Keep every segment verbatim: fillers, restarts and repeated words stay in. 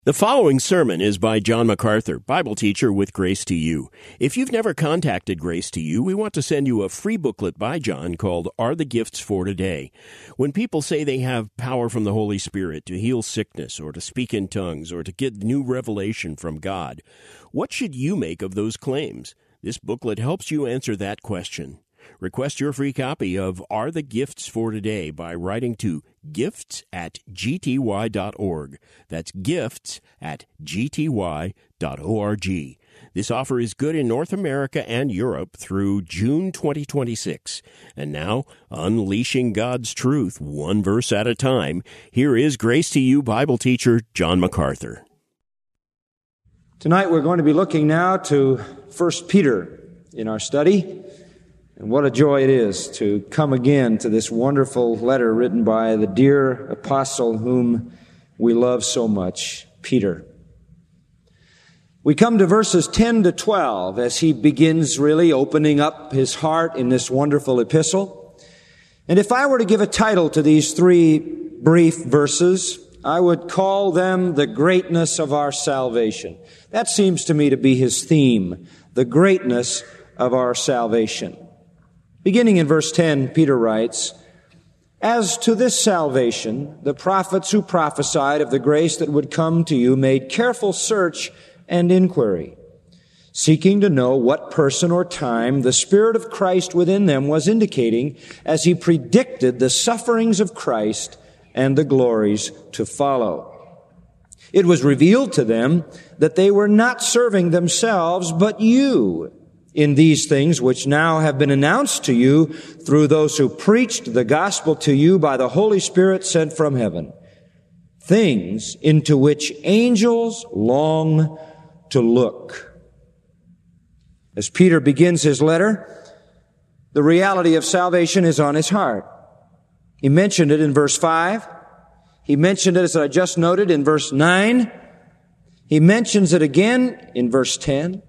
The following sermon is by John MacArthur, Bible teacher with Grace to You. If you've never contacted Grace to You, we want to send you a free booklet by John called Are the Gifts for Today? When people say they have power from the Holy Spirit to heal sickness or to speak in tongues or to get new revelation from God, what should you make of those claims? This booklet helps you answer that question. Request your free copy of Are the Gifts for Today by writing to gifts at g t y dot org. That's gifts at g t y dot org. This offer is good in North America and Europe through June twenty twenty-six. And now, unleashing God's truth one verse at a time, here is Grace to You Bible teacher John MacArthur. Tonight we're going to be looking now to First Peter in our study. And what a joy it is to come again to this wonderful letter written by the dear apostle whom we love so much, Peter. We come to verses ten to twelve as he begins really opening up his heart in this wonderful epistle. And if I were to give a title to these three brief verses, I would call them the greatness of our salvation. That seems to me to be his theme, the greatness of our salvation. Beginning in verse ten, Peter writes, As to this salvation, the prophets who prophesied of the grace that would come to you made careful search and inquiry, seeking to know what person or time the Spirit of Christ within them was indicating as he predicted the sufferings of Christ and the glories to follow. It was revealed to them that they were not serving themselves, but you, in these things which now have been announced to you through those who preached the gospel to you by the Holy Spirit sent from heaven, things into which angels long to look. As Peter begins his letter, the reality of salvation is on his heart. He mentioned it in verse five. He mentioned it, as I just noted, in verse nine. He mentions it again in verse ten.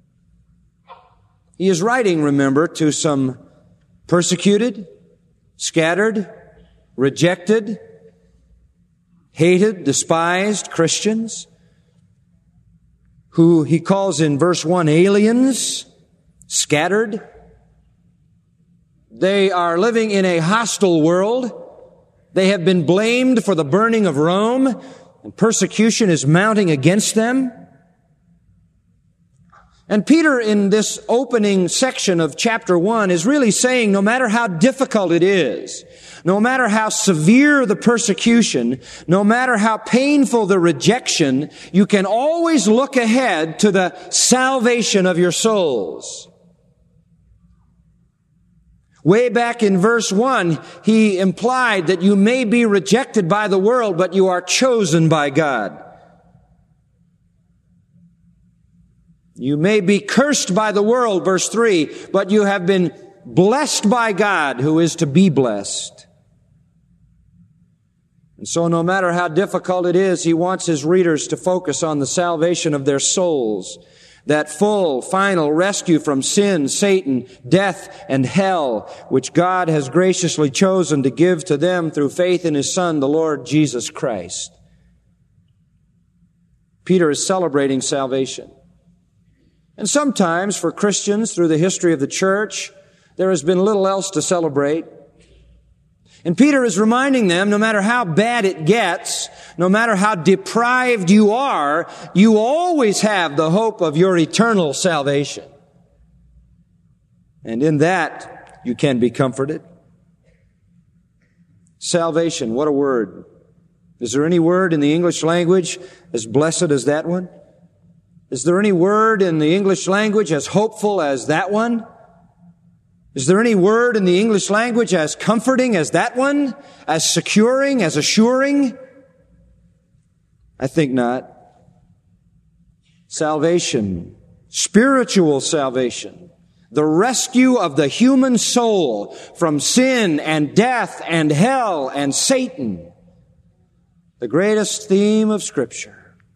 He is writing, remember, to some persecuted, scattered, rejected, hated, despised Christians who he calls in verse one aliens, scattered. They are living in a hostile world. They have been blamed for the burning of Rome, and persecution is mounting against them. And Peter, in this opening section of chapter one, is really saying no matter how difficult it is, no matter how severe the persecution, no matter how painful the rejection, you can always look ahead to the salvation of your souls. Way back in verse one, he implied that you may be rejected by the world, but you are chosen by God. You may be cursed by the world, verse three, but you have been blessed by God, who is to be blessed. And so no matter how difficult it is, he wants his readers to focus on the salvation of their souls, that full, final rescue from sin, Satan, death, and hell, which God has graciously chosen to give to them through faith in His Son, the Lord Jesus Christ. Peter is celebrating salvation. And sometimes for Christians through the history of the church, there has been little else to celebrate. And Peter is reminding them, no matter how bad it gets, no matter how deprived you are, you always have the hope of your eternal salvation. And in that, you can be comforted. Salvation, what a word. Is there any word in the English language as blessed as that one? Is there any word in the English language as hopeful as that one? Is there any word in the English language as comforting as that one? As securing, as assuring? I think not. Salvation, spiritual salvation, the rescue of the human soul from sin and death and hell and Satan, the greatest theme of Scripture.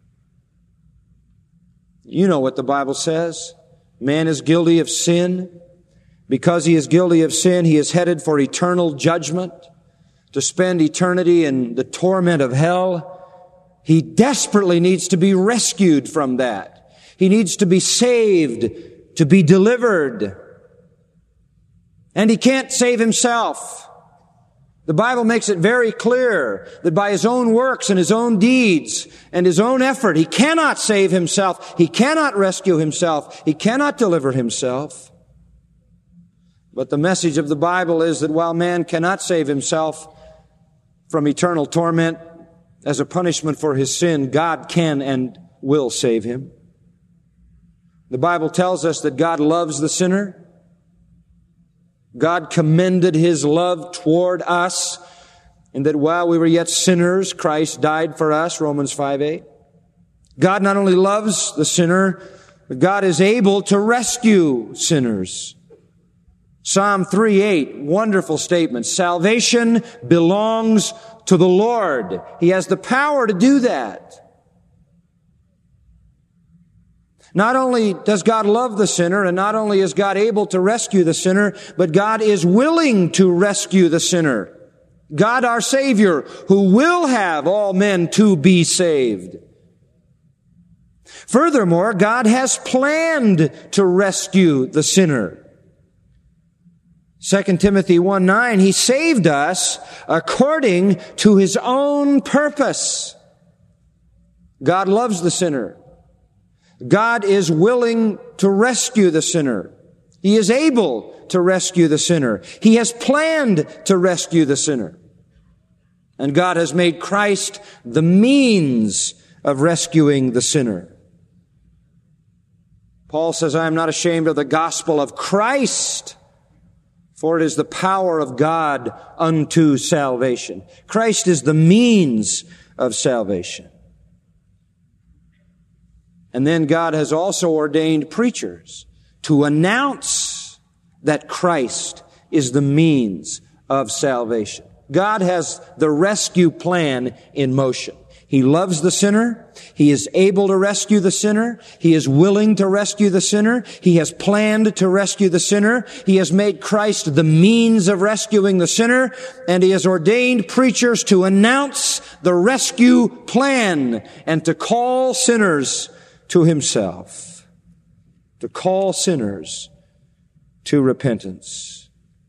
You know what the Bible says. Man is guilty of sin. Because he is guilty of sin, he is headed for eternal judgment, to spend eternity in the torment of hell. He desperately needs to be rescued from that. He needs to be saved, to be delivered. And he can't save himself. The Bible makes it very clear that by his own works and his own deeds and his own effort, he cannot save himself. He cannot rescue himself. He cannot deliver himself. But the message of the Bible is that while man cannot save himself from eternal torment as a punishment for his sin, God can and will save him. The Bible tells us that God loves the sinner. God commended his love toward us, and that while we were yet sinners, Christ died for us, Romans five eight. God not only loves the sinner, but God is able to rescue sinners. Psalm three eight, wonderful statement. Salvation belongs to the Lord. He has the power to do that. Not only does God love the sinner, and not only is God able to rescue the sinner, but God is willing to rescue the sinner. God our Savior, who will have all men to be saved. Furthermore, God has planned to rescue the sinner. Second Timothy one nine, He saved us according to His own purpose. God loves the sinner. God is willing to rescue the sinner. He is able to rescue the sinner. He has planned to rescue the sinner. And God has made Christ the means of rescuing the sinner. Paul says, I am not ashamed of the gospel of Christ, for it is the power of God unto salvation. Christ is the means of salvation. And then God has also ordained preachers to announce that Christ is the means of salvation. God has the rescue plan in motion. He loves the sinner. He is able to rescue the sinner. He is willing to rescue the sinner. He has planned to rescue the sinner. He has made Christ the means of rescuing the sinner. And He has ordained preachers to announce the rescue plan and to call sinners to Himself, to call sinners to repentance.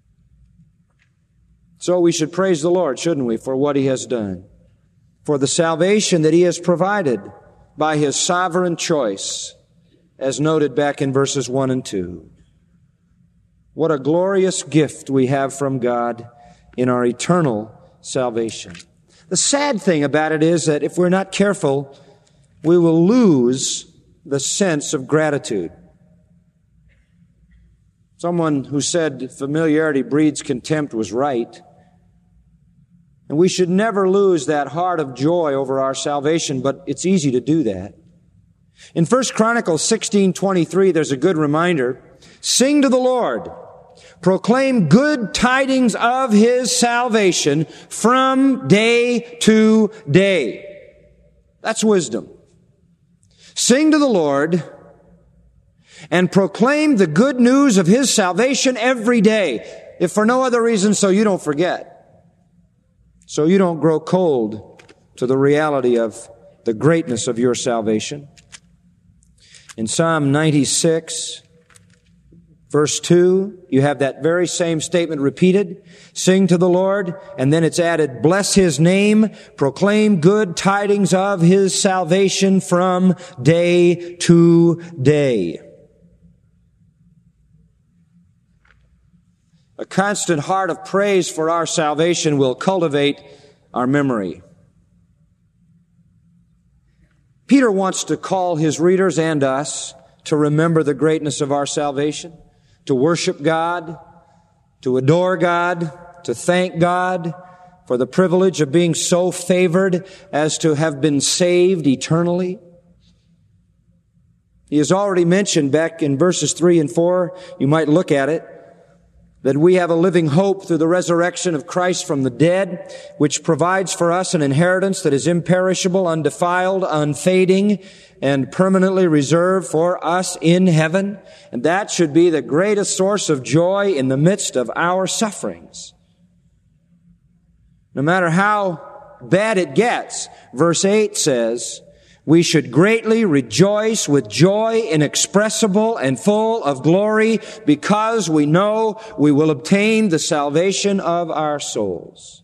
So we should praise the Lord, shouldn't we, for what He has done, for the salvation that He has provided by His sovereign choice, as noted back in verses one and two. What a glorious gift we have from God in our eternal salvation. The sad thing about it is that if we're not careful, we will lose the sense of gratitude. Someone who said familiarity breeds contempt was right. And we should never lose that heart of joy over our salvation, but it's easy to do that. In First Chronicles sixteen twenty-three, there's a good reminder. Sing to the Lord. Proclaim good tidings of His salvation from day to day. That's wisdom. Sing to the Lord and proclaim the good news of His salvation every day, if for no other reason so you don't forget, so you don't grow cold to the reality of the greatness of your salvation. In Psalm ninety-six, verse two, you have that very same statement repeated. Sing to the Lord, and then it's added, bless His name, proclaim good tidings of His salvation from day to day. A constant heart of praise for our salvation will cultivate our memory. Peter wants to call his readers and us to remember the greatness of our salvation, to worship God, to adore God, to thank God for the privilege of being so favored as to have been saved eternally. He has already mentioned back in verses three and four, you might look at it, that we have a living hope through the resurrection of Christ from the dead, which provides for us an inheritance that is imperishable, undefiled, unfading, and permanently reserved for us in heaven. And that should be the greatest source of joy in the midst of our sufferings. No matter how bad it gets. Verse eight says, we should greatly rejoice with joy inexpressible and full of glory because we know we will obtain the salvation of our souls.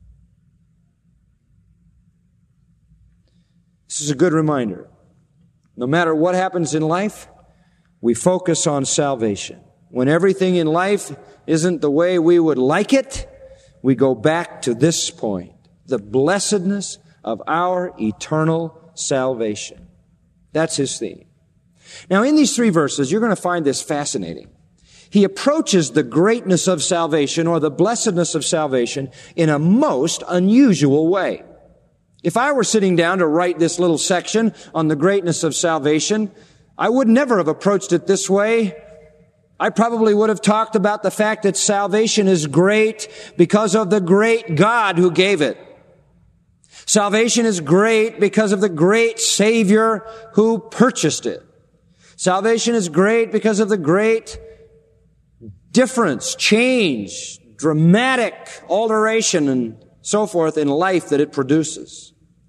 This is a good reminder. No matter what happens in life, we focus on salvation. When everything in life isn't the way we would like it, we go back to this point, the blessedness of our eternal salvation. That's his theme. Now, in these three verses, you're going to find this fascinating. He approaches the greatness of salvation or the blessedness of salvation in a most unusual way. If I were sitting down to write this little section on the greatness of salvation, I would never have approached it this way. I probably would have talked about the fact that salvation is great because of the great God who gave it. Salvation is great because of the great Savior who purchased it. Salvation is great because of the great difference, change, dramatic alteration, and so forth in life that it produces.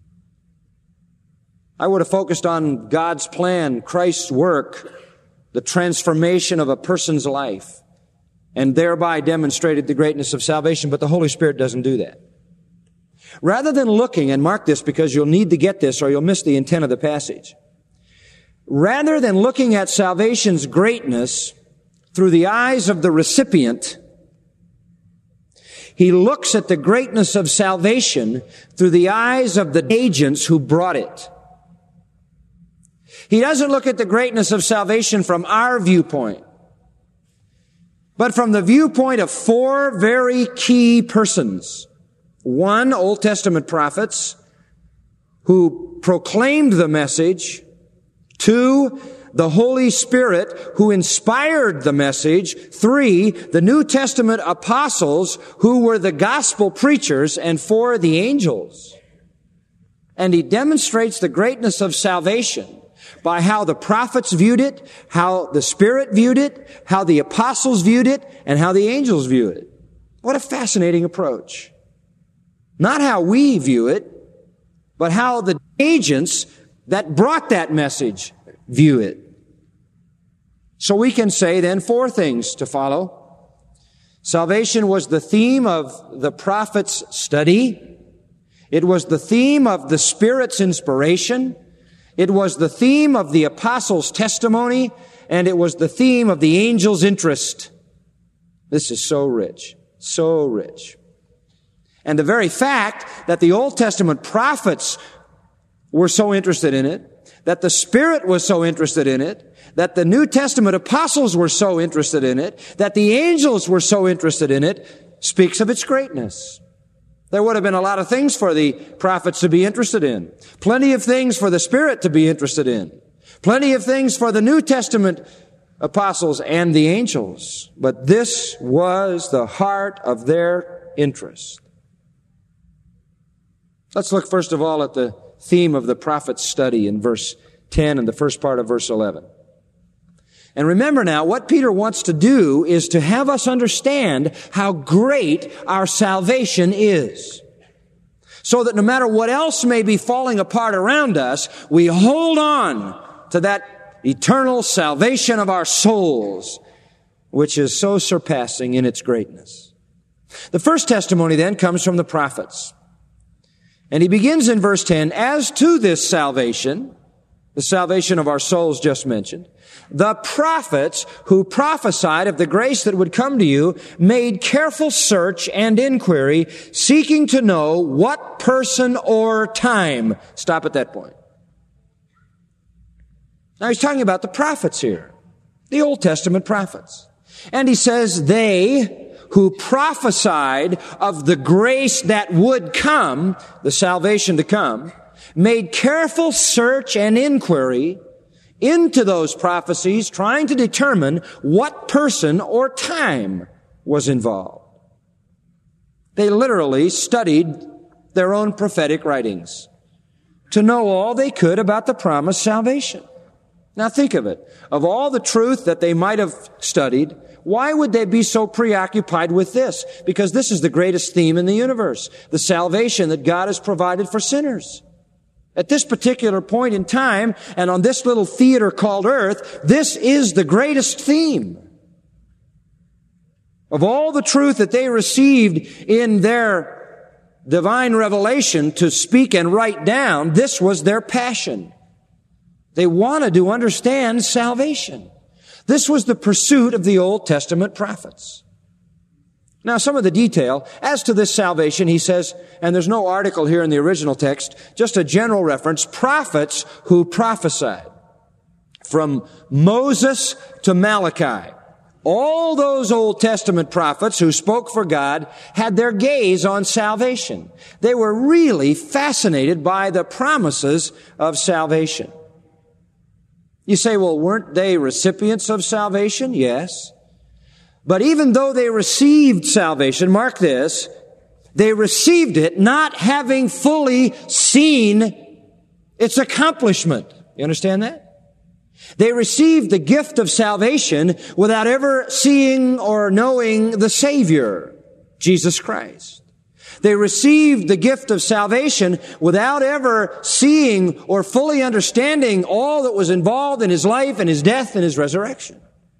I would have focused on God's plan, Christ's work, the transformation of a person's life, and thereby demonstrated the greatness of salvation, but the Holy Spirit doesn't do that. Rather than looking, and mark this because you'll need to get this or you'll miss the intent of the passage. Rather than looking at salvation's greatness through the eyes of the recipient, he looks at the greatness of salvation through the eyes of the agents who brought it. He doesn't look at the greatness of salvation from our viewpoint, but from the viewpoint of four very key persons. One, Old Testament prophets who proclaimed the message. Two, the Holy Spirit who inspired the message. Three, the New Testament apostles who were the gospel preachers. And four, the angels. And he demonstrates the greatness of salvation by how the prophets viewed it, how the Spirit viewed it, how the apostles viewed it, and how the angels viewed it. What a fascinating approach. Not how we view it, but how the agents that brought that message view it. So we can say then four things to follow. Salvation was the theme of the prophet's study. It was the theme of the Spirit's inspiration. It was the theme of the apostles' testimony. And it was the theme of the angel's interest. This is so rich, so rich. And the very fact that the Old Testament prophets were so interested in it, that the Spirit was so interested in it, that the New Testament apostles were so interested in it, that the angels were so interested in it, speaks of its greatness. There would have been a lot of things for the prophets to be interested in. Plenty of things for the Spirit to be interested in. Plenty of things for the New Testament apostles and the angels. But this was the heart of their interest. Let's look first of all at the theme of the prophet's study in verse ten and the first part of verse eleven. And remember now, what Peter wants to do is to have us understand how great our salvation is. So that no matter what else may be falling apart around us, we hold on to that eternal salvation of our souls, which is so surpassing in its greatness. The first testimony then comes from the prophets. And he begins in verse ten, as to this salvation, the salvation of our souls just mentioned, the prophets who prophesied of the grace that would come to you made careful search and inquiry, seeking to know what person or time. Stop at that point. Now he's talking about the prophets here, the Old Testament prophets. And he says they who prophesied of the grace that would come, the salvation to come, made careful search and inquiry into those prophecies, trying to determine what person or time was involved. They literally studied their own prophetic writings to know all they could about the promised salvation. Now think of it. Of all the truth that they might have studied, why would they be so preoccupied with this? Because this is the greatest theme in the universe, the salvation that God has provided for sinners. At this particular point in time, and on this little theater called earth, this is the greatest theme. Of all the truth that they received in their divine revelation to speak and write down, this was their passion. They wanted to understand salvation. This was the pursuit of the Old Testament prophets. Now, some of the detail. As to this salvation, he says, and there's no article here in the original text, just a general reference, prophets who prophesied. From Moses to Malachi. All those Old Testament prophets who spoke for God had their gaze on salvation. They were really fascinated by the promises of salvation. You say, well, weren't they recipients of salvation? Yes. But even though they received salvation, mark this, they received it not having fully seen its accomplishment. You understand that? They received the gift of salvation without ever seeing or knowing the Savior, Jesus Christ. They received the gift of salvation without ever seeing or fully understanding all that was involved in His life and His death and His resurrection.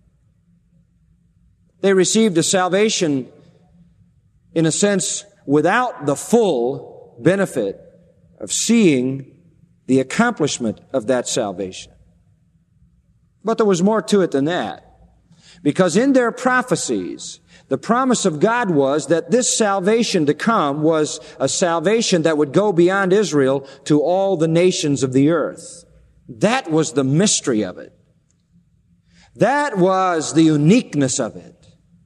They received a salvation, in a sense, without the full benefit of seeing the accomplishment of that salvation. But there was more to it than that. Because in their prophecies, the promise of God was that this salvation to come was a salvation that would go beyond Israel to all the nations of the earth. That was the mystery of it. That was the uniqueness of it.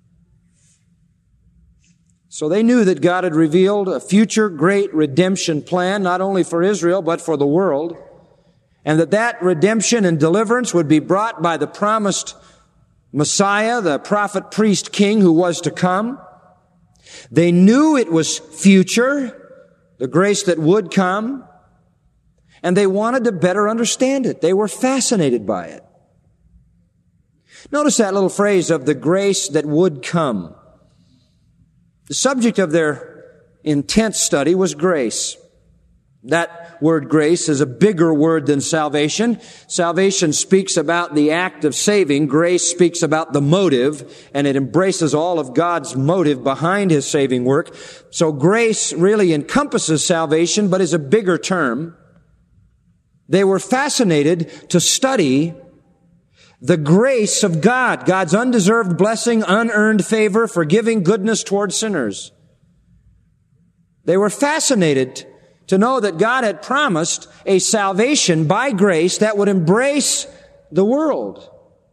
So they knew that God had revealed a future great redemption plan, not only for Israel, but for the world, and that that redemption and deliverance would be brought by the promised Messiah, the prophet, priest, king who was to come. They knew it was future, the grace that would come, and they wanted to better understand it. They were fascinated by it. Notice that little phrase of the grace that would come. The subject of their intense study was grace. That word grace is a bigger word than salvation. Salvation speaks about the act of saving. Grace speaks about the motive, and it embraces all of God's motive behind His saving work. So grace really encompasses salvation, but is a bigger term. They were fascinated to study the grace of God, God's undeserved blessing, unearned favor, forgiving goodness toward sinners. They were fascinated to know that God had promised a salvation by grace that would embrace the world.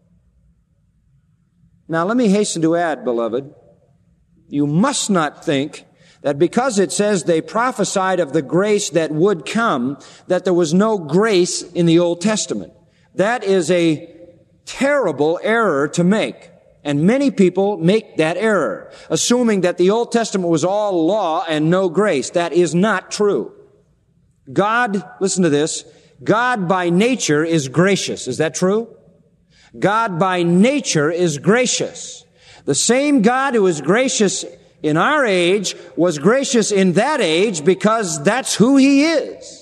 Now, let me hasten to add, beloved, you must not think that because it says they prophesied of the grace that would come, that there was no grace in the Old Testament. That is a terrible error to make. And many people make that error, assuming that the Old Testament was all law and no grace. That is not true. God, listen to this, God by nature is gracious. Is that true? God by nature is gracious. The same God who is gracious in our age was gracious in that age because that's who He is.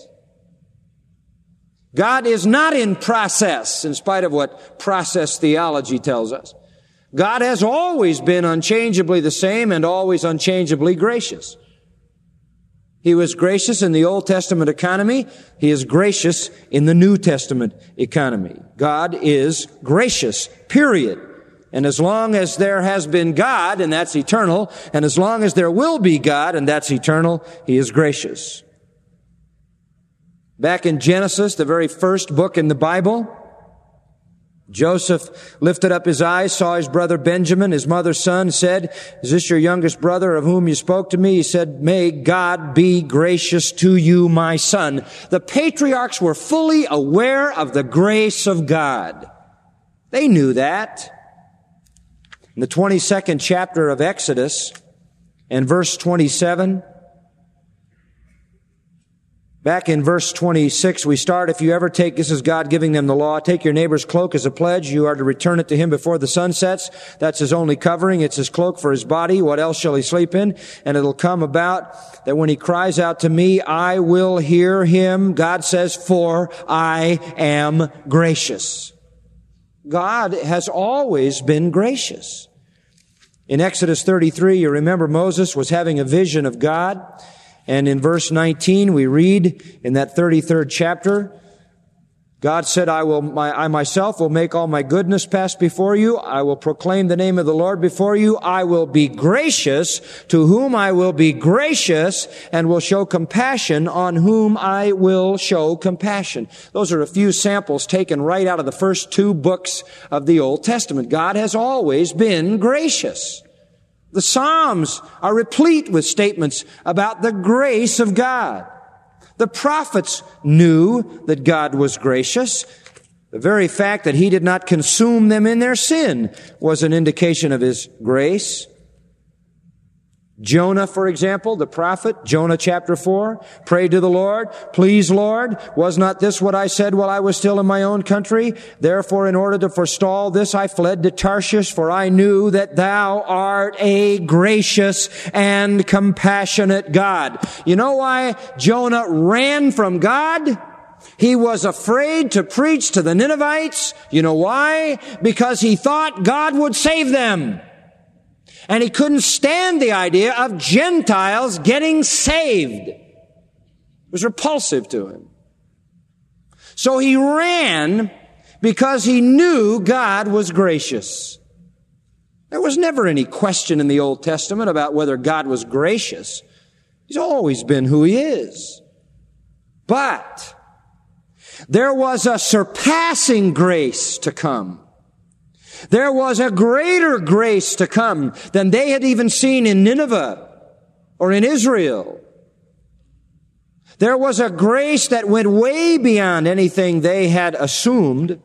God is not in process, in spite of what process theology tells us. God has always been unchangeably the same and always unchangeably gracious. He was gracious in the Old Testament economy. He is gracious in the New Testament economy. God is gracious, period. And as long as there has been God, and that's eternal, and as long as there will be God, and that's eternal, He is gracious. Back in Genesis, the very first book in the Bible, Joseph lifted up his eyes, saw his brother Benjamin, his mother's son, said, "Is this your youngest brother of whom you spoke to me?" He said, "May God be gracious to you, my son." The patriarchs were fully aware of the grace of God. They knew that. In the twenty-second chapter of Exodus, and verse twenty-seven, Back in verse twenty-six, we start, if you ever take, this is God giving them the law, take your neighbor's cloak as a pledge. You are to return it to him before the sun sets. That's his only covering. It's his cloak for his body. What else shall he sleep in? And it'll come about that when he cries out to me, I will hear him. God says, for I am gracious. God has always been gracious. In Exodus thirty-three, you remember Moses was having a vision of God. And in verse nineteen, we read in that thirty-third chapter, God said, I will, my, I myself will make all my goodness pass before you. I will proclaim the name of the Lord before you. I will be gracious to whom I will be gracious, and will show compassion on whom I will show compassion. Those are a few samples taken right out of the first two books of the Old Testament. God has always been gracious. The Psalms are replete with statements about the grace of God. The prophets knew that God was gracious. The very fact that he did not consume them in their sin was an indication of his grace. Jonah, for example, the prophet, Jonah chapter four, prayed to the Lord, please, Lord, was not this what I said while I was still in my own country? Therefore, in order to forestall this, I fled to Tarshish, for I knew that thou art a gracious and compassionate God. You know why Jonah ran from God? He was afraid to preach to the Ninevites. You know why? Because he thought God would save them. And he couldn't stand the idea of Gentiles getting saved. It was repulsive to him. So he ran because he knew God was gracious. There was never any question in the Old Testament about whether God was gracious. He's always been who he is. But there was a surpassing grace to come. There was a greater grace to come than they had even seen in Nineveh or in Israel. There was a grace that went way beyond anything they had assumed.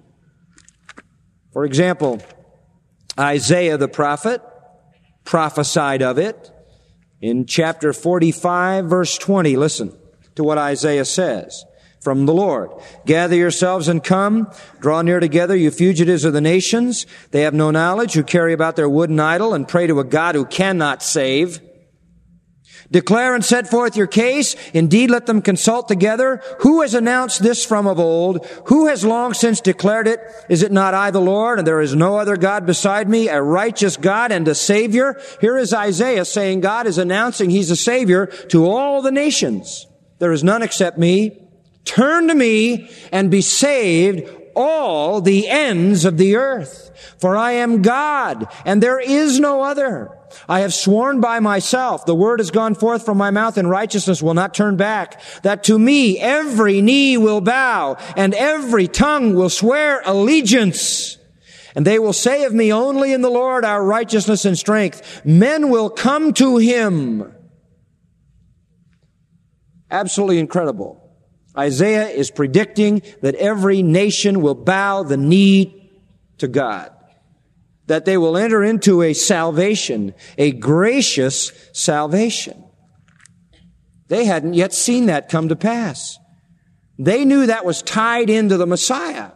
For example, Isaiah the prophet prophesied of it in chapter forty-five, verse twenty. Listen to what Isaiah says. From the Lord, gather yourselves and come, draw near together, you fugitives of the nations. They have no knowledge, who carry about their wooden idol and pray to a God who cannot save. Declare and set forth your case. Indeed, let them consult together. Who has announced this from of old? Who has long since declared it? Is it not I, the Lord, and there is no other God beside me, a righteous God and a Savior? Here is Isaiah saying God is announcing He's a Savior to all the nations. There is none except me. Turn to me and be saved, all the ends of the earth. For I am God, and there is no other. I have sworn by myself, the word has gone forth from my mouth, and righteousness will not turn back, that to me every knee will bow, and every tongue will swear allegiance. And they will say of me, only in the Lord our righteousness and strength. Men will come to Him. Absolutely incredible. Isaiah is predicting that every nation will bow the knee to God. That they will enter into a salvation, a gracious salvation. They hadn't yet seen that come to pass. They knew that was tied into the Messiah.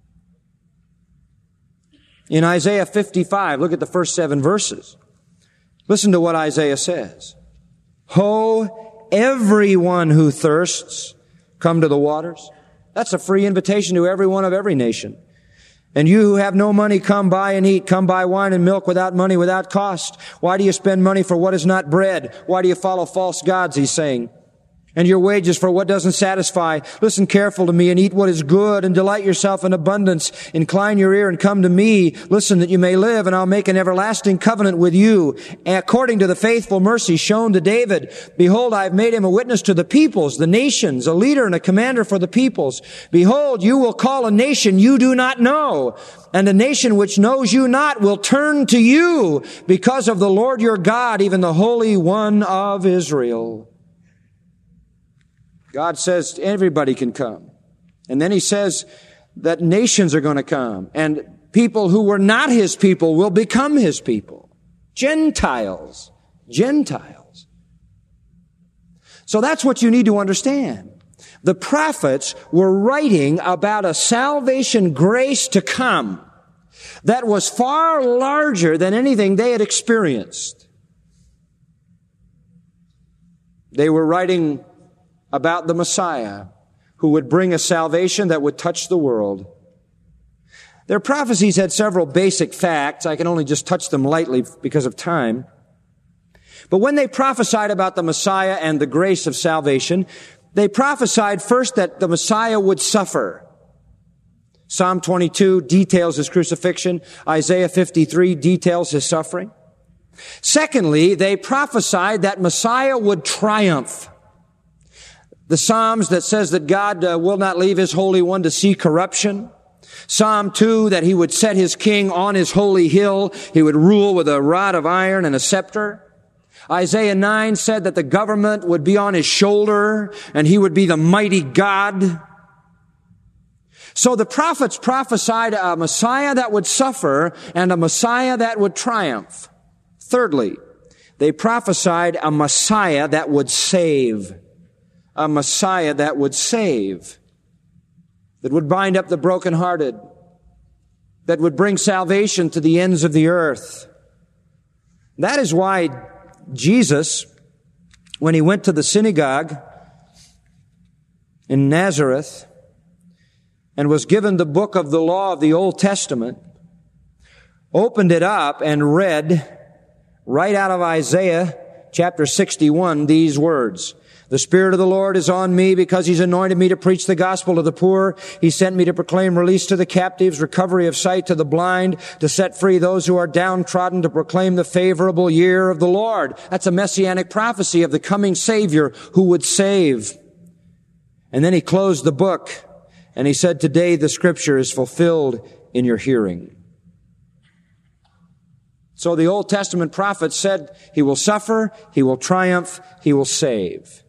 In Isaiah fifty-five, look at the first seven verses. Listen to what Isaiah says. Ho, everyone who thirsts, come to the waters. That's a free invitation to everyone of every nation. And you who have no money, come buy and eat. Come buy wine and milk without money, without cost. Why do you spend money for what is not bread? Why do you follow false gods, he's saying? And your wages for what doesn't satisfy. Listen careful to me and eat what is good and delight yourself in abundance. Incline your ear and come to me. Listen that you may live, and I'll make an everlasting covenant with you. According to the faithful mercy shown to David, behold, I have made him a witness to the peoples, the nations, a leader and a commander for the peoples. Behold, you will call a nation you do not know, and a nation which knows you not will turn to you because of the Lord your God, even the Holy One of Israel. God says everybody can come. And then He says that nations are going to come. And people who were not His people will become His people. Gentiles. Gentiles. So that's what you need to understand. The prophets were writing about a salvation grace to come that was far larger than anything they had experienced. They were writing about the Messiah who would bring a salvation that would touch the world. Their prophecies had several basic facts. I can only just touch them lightly because of time. But when they prophesied about the Messiah and the grace of salvation, they prophesied first that the Messiah would suffer. Psalm twenty-two details his crucifixion. Isaiah fifty-three details his suffering. Secondly, they prophesied that Messiah would triumph. The Psalms that says that God uh, will not leave his Holy One to see corruption. Psalm two, that he would set his king on his holy hill. He would rule with a rod of iron and a scepter. Isaiah nine said that the government would be on his shoulder and he would be the mighty God. So the prophets prophesied a Messiah that would suffer and a Messiah that would triumph. Thirdly, they prophesied a Messiah that would save. A Messiah that would save. That would bind up the brokenhearted. That would bring salvation to the ends of the earth. That is why Jesus, when he went to the synagogue in Nazareth and was given the book of the law of the Old Testament, opened it up and read right out of Isaiah chapter sixty-one these words. The Spirit of the Lord is on me because He's anointed me to preach the gospel to the poor. He sent me to proclaim release to the captives, recovery of sight to the blind, to set free those who are downtrodden, to proclaim the favorable year of the Lord. That's a messianic prophecy of the coming Savior who would save. And then He closed the book and He said, today the Scripture is fulfilled in your hearing. So the Old Testament prophets said He will suffer, He will triumph, He will save.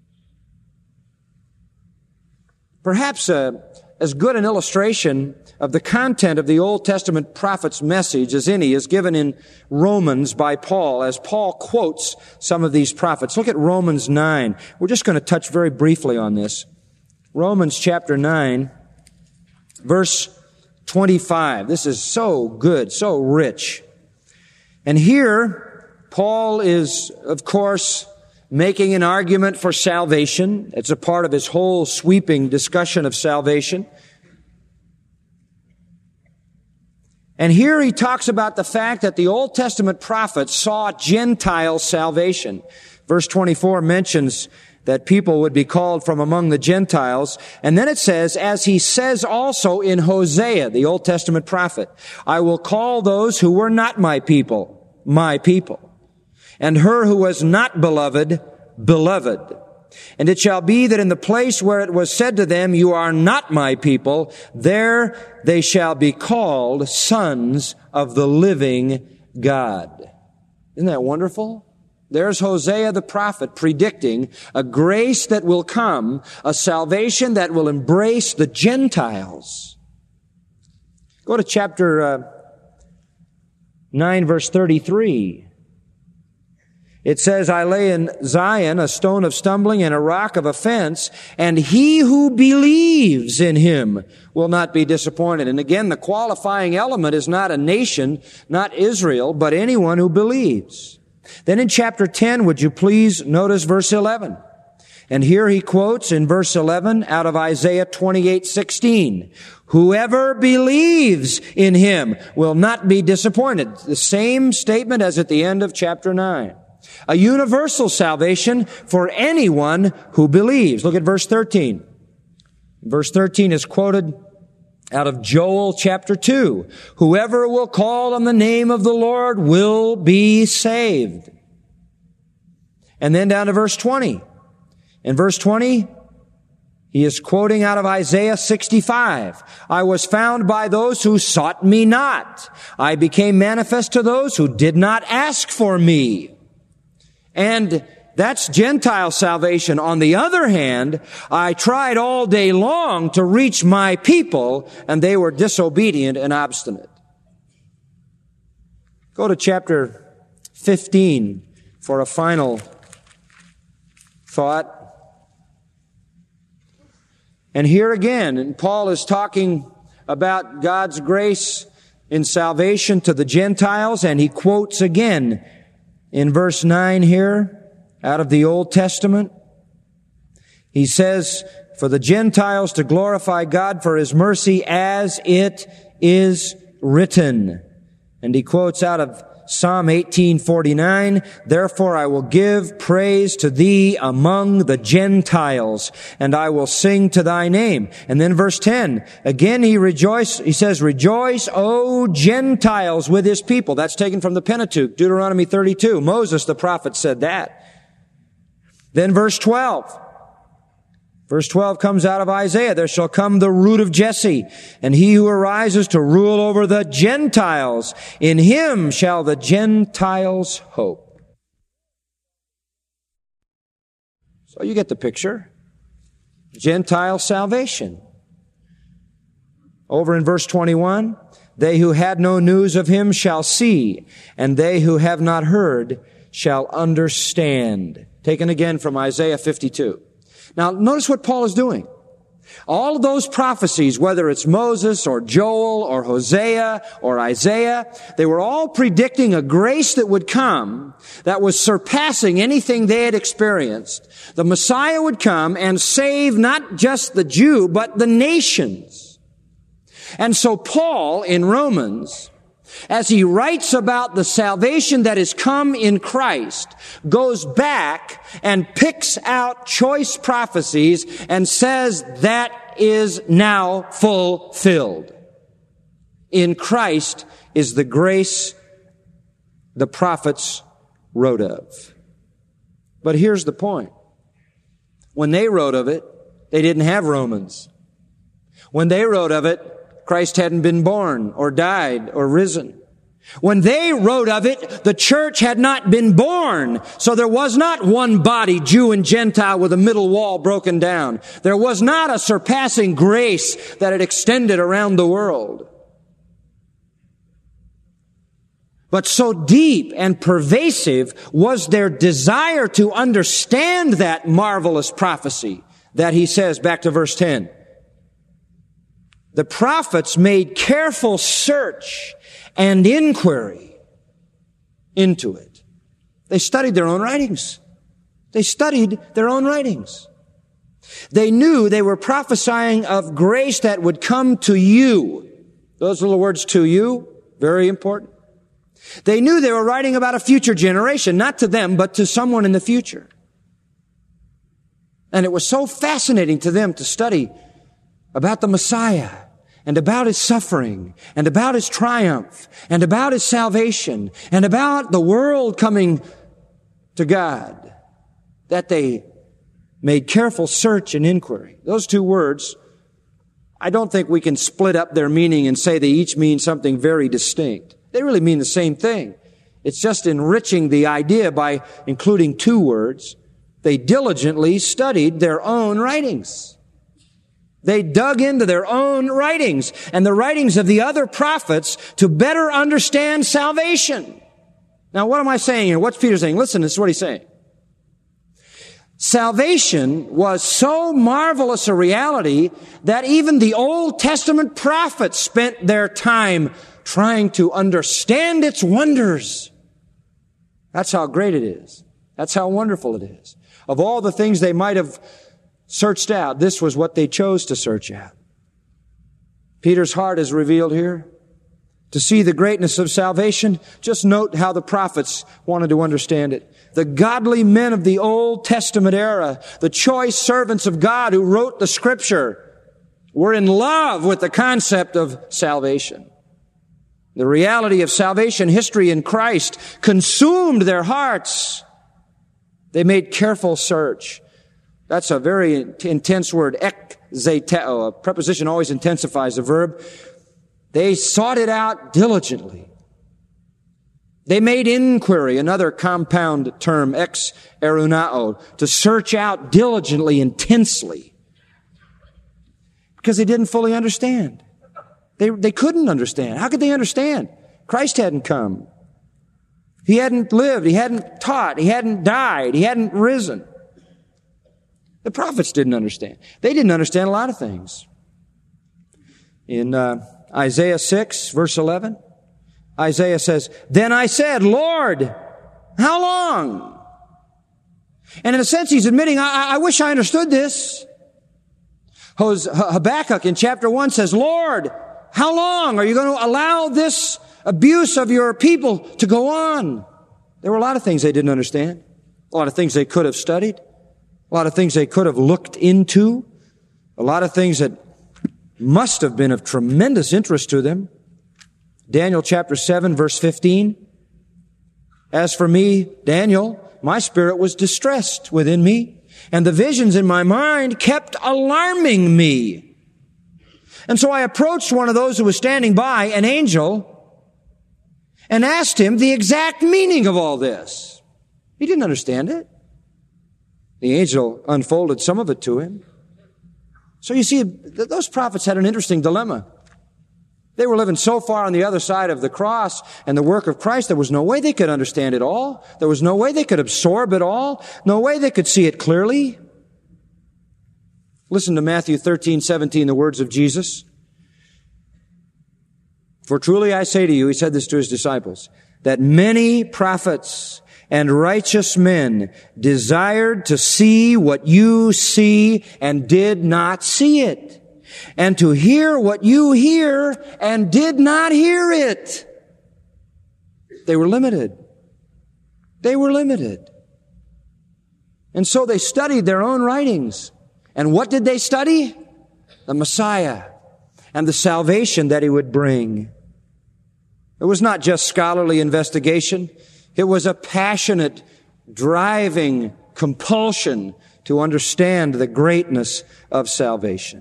Perhaps uh, as good an illustration of the content of the Old Testament prophet's message as any is given in Romans by Paul, as Paul quotes some of these prophets. Look at Romans nine. We're just going to touch very briefly on this. Romans chapter nine, verse twenty-five. This is so good, so rich. And here, Paul is, of course, making an argument for salvation. It's a part of his whole sweeping discussion of salvation. And here he talks about the fact that the Old Testament prophets saw Gentile salvation. Verse twenty-four mentions that people would be called from among the Gentiles. And then it says, as he says also in Hosea, the Old Testament prophet, I will call those who were not my people, my people. And her who was not beloved, beloved. And it shall be that in the place where it was said to them, you are not my people, there they shall be called sons of the living God. Isn't that wonderful? There's Hosea the prophet predicting a grace that will come, a salvation that will embrace the Gentiles. Go to chapter uh, nine, verse thirty-three. It says, I lay in Zion a stone of stumbling and a rock of offense, and he who believes in him will not be disappointed. And again, the qualifying element is not a nation, not Israel, but anyone who believes. Then in chapter ten, would you please notice verse eleven? And here he quotes in verse eleven out of Isaiah twenty-eight sixteen. Whoever believes in him will not be disappointed. The same statement as at the end of chapter nine. A universal salvation for anyone who believes. Look at verse thirteen. Verse thirteen is quoted out of Joel chapter two. Whoever will call on the name of the Lord will be saved. And then down to verse twenty. In verse twenty, he is quoting out of Isaiah sixty-five. I was found by those who sought me not. I became manifest to those who did not ask for me. And that's Gentile salvation. On the other hand, I tried all day long to reach my people, and they were disobedient and obstinate. Go to chapter fifteen for a final thought. And here again, and Paul is talking about God's grace in salvation to the Gentiles, and he quotes again in verse nine here out of the Old Testament. He says, for the Gentiles to glorify God for His mercy, as it is written. And he quotes out of Psalm eighteen forty-nine, therefore I will give praise to Thee among the Gentiles, and I will sing to Thy name. And then verse ten, again he rejoice, he says, rejoice, O Gentiles, with His people. That's taken from the Pentateuch, Deuteronomy thirty-two. Moses, the prophet, said that. Then verse twelve. Verse twelve comes out of Isaiah. There shall come the root of Jesse, and he who arises to rule over the Gentiles. In him shall the Gentiles hope. So you get the picture. Gentile salvation. Over in verse twenty-one, they who had no news of him shall see, and they who have not heard shall understand. Taken again from Isaiah fifty-two. Now, notice what Paul is doing. All of those prophecies, whether it's Moses or Joel or Hosea or Isaiah, they were all predicting a grace that would come that was surpassing anything they had experienced. The Messiah would come and save not just the Jew, but the nations. And so Paul, in Romans, as he writes about the salvation that has come in Christ, goes back and picks out choice prophecies and says that is now fulfilled. In Christ is the grace the prophets wrote of. But here's the point. When they wrote of it, they didn't have Romans. When they wrote of it, Christ hadn't been born or died or risen. When they wrote of it, the church had not been born. So there was not one body, Jew and Gentile, with a middle wall broken down. There was not a surpassing grace that had extended around the world. But so deep and pervasive was their desire to understand that marvelous prophecy that he says, back to verse ten, the prophets made careful search and inquiry into it. They studied their own writings. They studied their own writings. They knew they were prophesying of grace that would come to you. Those little words, to you, very important. They knew they were writing about a future generation, not to them, but to someone in the future. And it was so fascinating to them to study about the Messiah, and about His suffering, and about His triumph, and about His salvation, and about the world coming to God, that they made careful search and inquiry. Those two words, I don't think we can split up their meaning and say they each mean something very distinct. They really mean the same thing. It's just enriching the idea by including two words. They diligently studied their own writings. They dug into their own writings and the writings of the other prophets to better understand salvation. Now, what am I saying here? What's Peter saying? Listen, this is what he's saying. Salvation was so marvelous a reality that even the Old Testament prophets spent their time trying to understand its wonders. That's how great it is. That's how wonderful it is. Of all the things they might have searched out, this was what they chose to search out. Peter's heart is revealed here. To see the greatness of salvation, just note how the prophets wanted to understand it. The godly men of the Old Testament era, the choice servants of God who wrote the Scripture, were in love with the concept of salvation. The reality of salvation history in Christ consumed their hearts. They made careful search. That's a very intense word, ekzeteo. A preposition always intensifies a verb. They sought it out diligently. They made inquiry, another compound term, ex erunao, to search out diligently, intensely. Because they didn't fully understand. They, they couldn't understand. How could they understand? Christ hadn't come. He hadn't lived. He hadn't taught. He hadn't died. He hadn't risen. The prophets didn't understand. They didn't understand a lot of things. In uh, Isaiah six, verse eleven, Isaiah says, "Then I said, Lord, how long?" And in a sense, he's admitting, I, I wish I understood this. Habakkuk in chapter one says, "Lord, how long are you going to allow this abuse of your people to go on?" There were a lot of things they didn't understand. A lot of things they could have studied. A lot of things they could have looked into. A lot of things that must have been of tremendous interest to them. Daniel chapter seven, verse fifteen. "As for me, Daniel, my spirit was distressed within me, and the visions in my mind kept alarming me. And so I approached one of those who was standing by, an angel, and asked him the exact meaning of all this." He didn't understand it. The angel unfolded some of it to him. So you see, th- those prophets had an interesting dilemma. They were living so far on the other side of the cross and the work of Christ, there was no way they could understand it all. There was no way they could absorb it all. No way they could see it clearly. Listen to Matthew thirteen, seventeen, the words of Jesus. "For truly I say to you," he said this to his disciples, "that many prophets and righteous men desired to see what you see and did not see it, and to hear what you hear and did not hear it." They were limited. They were limited. And so they studied their own writings. And what did they study? The Messiah and the salvation that he would bring. It was not just scholarly investigation. It was a passionate, driving compulsion to understand the greatness of salvation.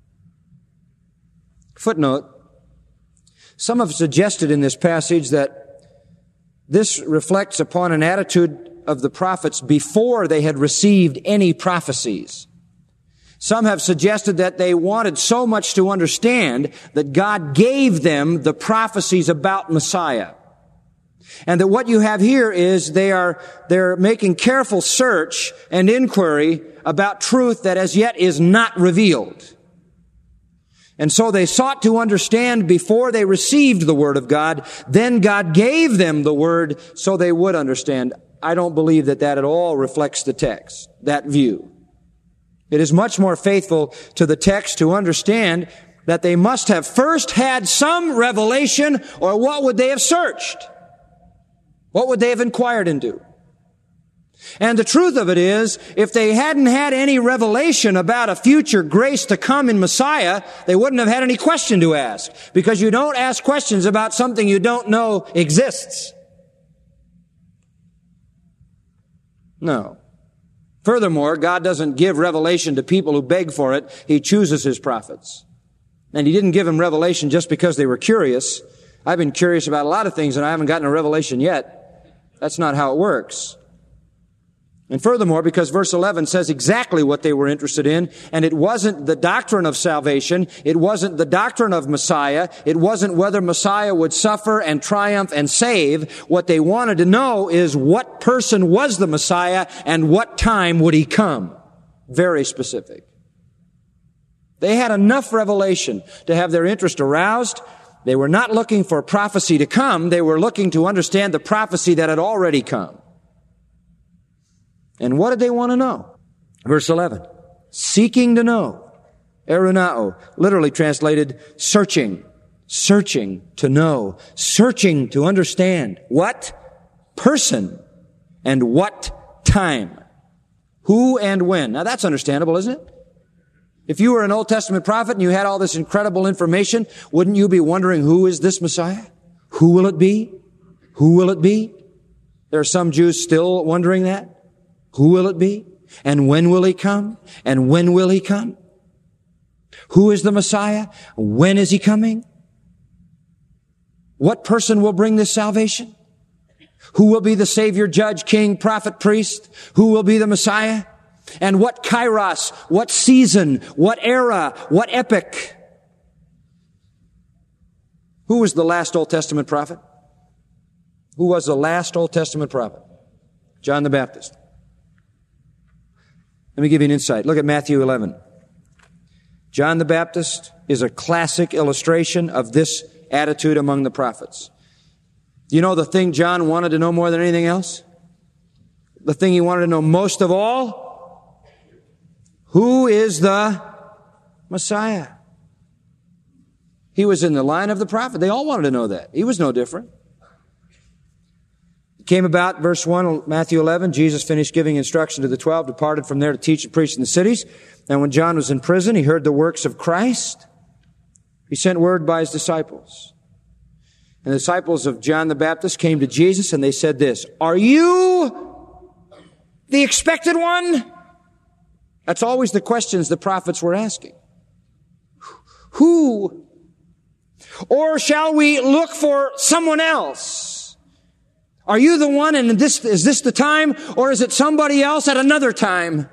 Footnote, some have suggested in this passage that this reflects upon an attitude of the prophets before they had received any prophecies. Some have suggested that they wanted so much to understand that God gave them the prophecies about Messiah. And that what you have here is they are, they're making careful search and inquiry about truth that as yet is not revealed. And so they sought to understand before they received the Word of God. Then God gave them the Word so they would understand. I don't believe that that at all reflects the text, that view. It is much more faithful to the text to understand that they must have first had some revelation, or what would they have searched? What would they have inquired into? And the truth of it is, if they hadn't had any revelation about a future grace to come in Messiah, they wouldn't have had any question to ask. Because you don't ask questions about something you don't know exists. No. Furthermore, God doesn't give revelation to people who beg for it. He chooses His prophets. And He didn't give them revelation just because they were curious. I've been curious about a lot of things and I haven't gotten a revelation yet. That's not how it works. And furthermore, because verse eleven says exactly what they were interested in, and it wasn't the doctrine of salvation, it wasn't the doctrine of Messiah, it wasn't whether Messiah would suffer and triumph and save. What they wanted to know is what person was the Messiah and what time would He come. Very specific. They had enough revelation to have their interest aroused. They were not looking for prophecy to come. They were looking to understand the prophecy that had already come. And what did they want to know? Verse eleven. Seeking to know. Erunao, literally translated searching. Searching to know. Searching to understand. What person and what time. Who and when. Now that's understandable, isn't it? If you were an Old Testament prophet and you had all this incredible information, wouldn't you be wondering, who is this Messiah? Who will it be? Who will it be? There are some Jews still wondering that. Who will it be? And when will He come? And when will He come? Who is the Messiah? When is He coming? What person will bring this salvation? Who will be the Savior, Judge, King, Prophet, Priest? Who will be the Messiah? And what kairos, what season, what era, what epoch? Who was the last Old Testament prophet? Who was the last Old Testament prophet? John the Baptist. Let me give you an insight. Look at Matthew eleven. John the Baptist is a classic illustration of this attitude among the prophets. Do you know the thing John wanted to know more than anything else? The thing he wanted to know most of all? Who is the Messiah? He was in the line of the prophet. They all wanted to know that. He was no different. It came about, verse one, Matthew eleven, Jesus finished giving instruction to the twelve, departed from there to teach and preach in the cities. And when John was in prison, he heard the works of Christ. He sent word by his disciples. And the disciples of John the Baptist came to Jesus and they said this, "Are you the expected one?" That's always the questions the prophets were asking. Who? Or shall we look for someone else? Are you the one, and this, is this the time, or is it somebody else at another time?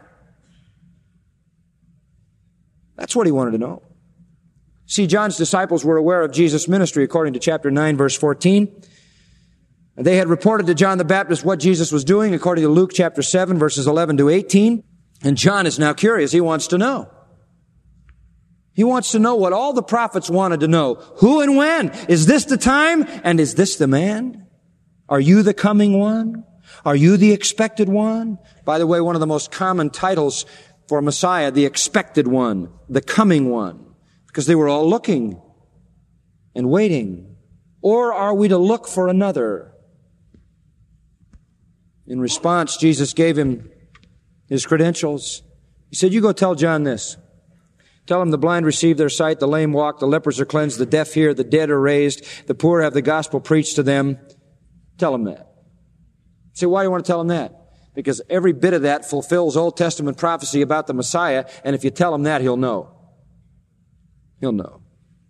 That's what he wanted to know. See, John's disciples were aware of Jesus' ministry according to chapter nine, verse fourteen. And they had reported to John the Baptist what Jesus was doing according to Luke chapter seven, verses eleven to eighteen. And John is now curious. He wants to know. He wants to know what all the prophets wanted to know. Who and when? Is this the time? And is this the man? Are you the coming one? Are you the expected one? By the way, one of the most common titles for Messiah, the expected one, the coming one, because they were all looking and waiting. Or are we to look for another? In response, Jesus gave him his credentials. He said, "You go tell John this. Tell him the blind receive their sight, the lame walk, the lepers are cleansed, the deaf hear, the dead are raised, the poor have the gospel preached to them." Tell him that. Say, why do you want to tell him that? Because every bit of that fulfills Old Testament prophecy about the Messiah, and if you tell him that, he'll know. He'll know.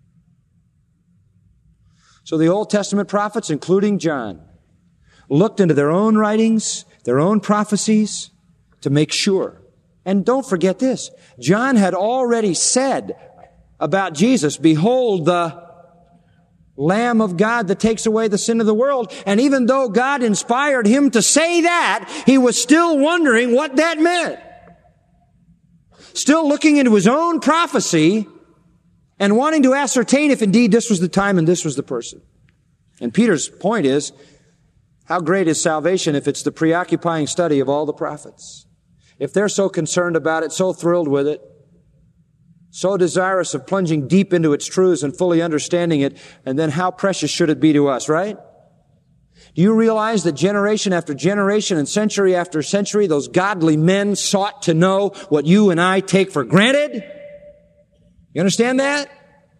So the Old Testament prophets, including John, looked into their own writings, their own prophecies, to make sure. And don't forget this. John had already said about Jesus, "Behold the Lamb of God that takes away the sin of the world." And even though God inspired him to say that, he was still wondering what that meant. Still looking into his own prophecy and wanting to ascertain if indeed this was the time and this was the person. And Peter's point is, how great is salvation if it's the preoccupying study of all the prophets? If they're so concerned about it, so thrilled with it, so desirous of plunging deep into its truths and fully understanding it, and then how precious should it be to us, right? Do you realize that generation after generation and century after century, those godly men sought to know what you and I take for granted? You understand that?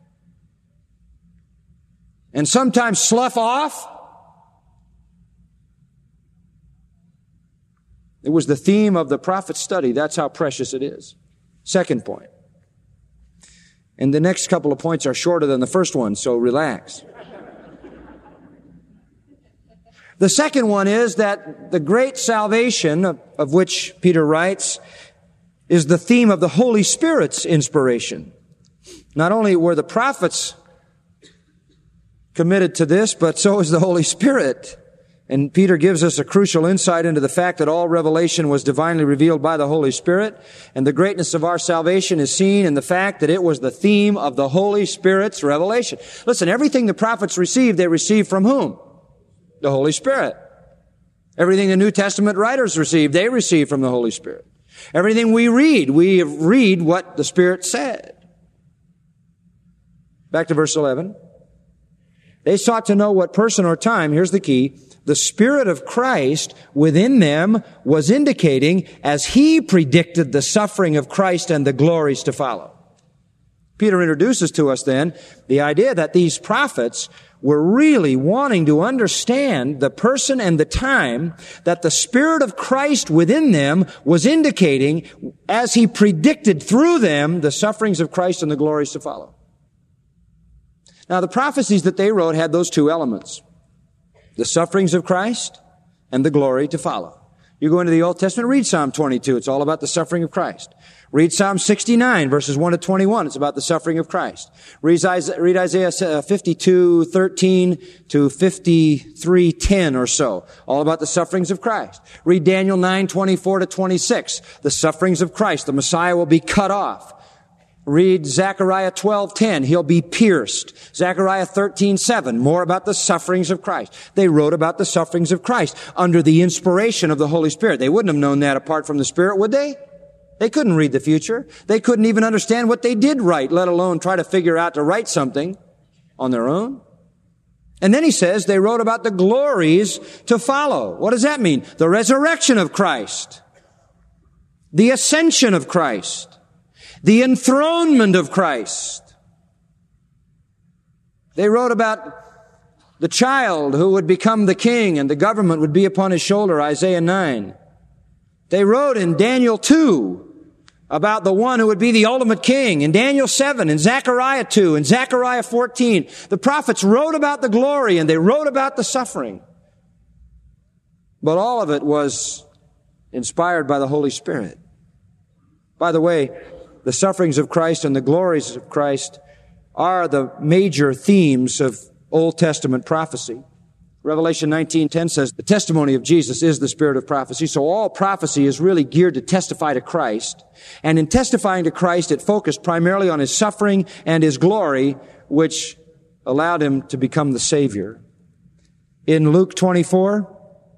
And sometimes slough off? It was the theme of the prophet's study. That's how precious it is. Second point. And the next couple of points are shorter than the first one, so relax. The second one is that the great salvation, of, of which Peter writes, is the theme of the Holy Spirit's inspiration. Not only were the prophets committed to this, but so is the Holy Spirit. And Peter gives us a crucial insight into the fact that all revelation was divinely revealed by the Holy Spirit. And the greatness of our salvation is seen in the fact that it was the theme of the Holy Spirit's revelation. Listen, everything the prophets received, they received from whom? The Holy Spirit. Everything the New Testament writers received, they received from the Holy Spirit. Everything we read, we read what the Spirit said. Back to verse eleven. They sought to know what person or time, here's the key, the Spirit of Christ within them was indicating as He predicted the suffering of Christ and the glories to follow. Peter introduces to us then the idea that these prophets were really wanting to understand the person and the time that the Spirit of Christ within them was indicating as He predicted through them the sufferings of Christ and the glories to follow. Now, the prophecies that they wrote had those two elements. The sufferings of Christ and the glory to follow. You go into the Old Testament, read Psalm twenty-two. It's all about the suffering of Christ. Read Psalm sixty-nine, verses one to twenty-one. It's about the suffering of Christ. Read Isaiah fifty-two, thirteen to fifty-three, ten or so. All about the sufferings of Christ. Read Daniel nine, twenty-four to twenty-six. The sufferings of Christ. The Messiah will be cut off. Read Zechariah twelve, ten. He'll be pierced. Zechariah thirteen, seven. More about the sufferings of Christ. They wrote about the sufferings of Christ under the inspiration of the Holy Spirit. They wouldn't have known that apart from the Spirit, would they? They couldn't read the future. They couldn't even understand what they did write, let alone try to figure out to write something on their own. And then he says they wrote about the glories to follow. What does that mean? The resurrection of Christ. The ascension of Christ. The enthronement of Christ. They wrote about the child who would become the king and the government would be upon his shoulder, Isaiah nine. They wrote in Daniel two about the one who would be the ultimate king, in Daniel seven, in Zechariah two, in Zechariah fourteen. The prophets wrote about the glory and they wrote about the suffering. But all of it was inspired by the Holy Spirit. By the way, the sufferings of Christ and the glories of Christ are the major themes of Old Testament prophecy. Revelation nineteen ten says the testimony of Jesus is the spirit of prophecy. So all prophecy is really geared to testify to Christ. And in testifying to Christ, it focused primarily on his suffering and his glory, which allowed him to become the Savior. In Luke twenty-four,